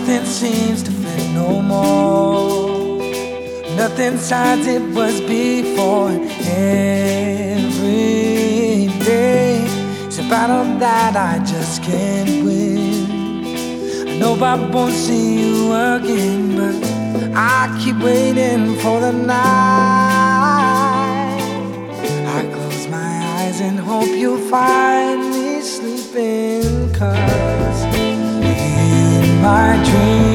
Nothing seems to fit no more. Nothing signs it was before. Every day it's a battle that I just can't win. I know I won't see you again, but I keep waiting for the night. I close my eyes and hope you'll find me sleeping, 'cause in my dreams